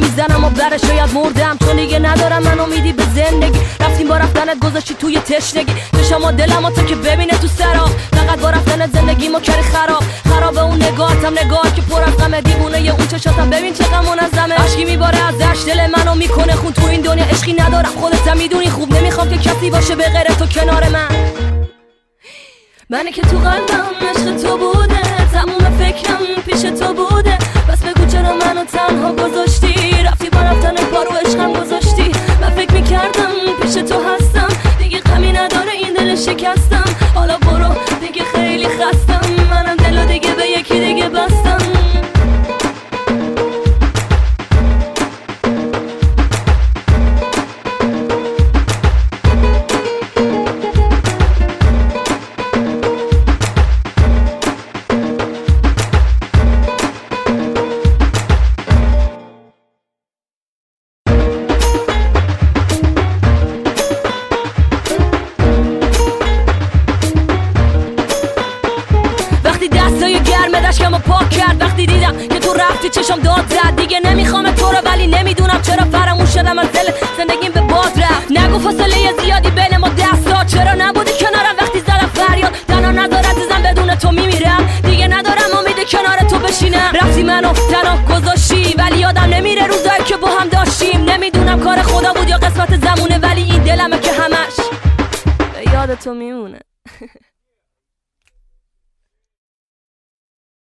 میزنم و بره شاید مردم، چون دیگه ندارم من امیدی به زندگی. رفتیم با رفتنت گذاشتی توی تشنگی، چشم و دلم تو که ببینه تو سراب. فقط با رفتنت زندگی ما کردی خراب اون نگاهتم، نگاه که پر از غم، دیوونه اون چشاتم ببین چقدر منظمه. عشقی میباره ازش دل منو میکنه خون، تو این دنیا عشقی ندارم خودت میدونی خوب. نمیخوام که کسی باشه به غیر تو کنار منه که تو قلبم عشق تو بوده، تموم فکرم پیش تو بوده. بس بگو چرا منو تنها گذاشتی، رفتی با رفتن پارو عشقم گذاشتی. من فکر میکردم پیش تو هستم، دیگه غمی نداره این دل شکستم. حالا برو دیگه خیلی خستم، منم دلو دیگه به یکی دیگه بستم. اشکمو پاک کرد وقتی دیدم که تو رفتی، چشم داد زد. دیگه نمیخوام تو رو ولی نمیدونم چرا فراموش شدم از دل زندگیم به باد رفت. نگو فاصله زیادی بین ما دستا، چرا نبودی کنارم وقتی زدم فریاد. تنها نذار عزیزم بدون تو میمیرم، دیگه ندارم امید کنار تو بشینم. رفتی منو تنها گذاشتی ولی یادم نمیره روزایی که با هم داشتیم. نمیدونم کار خدا بود یا قسمت زمونه، ولی این دلمه که همش به یاد تو میمونه.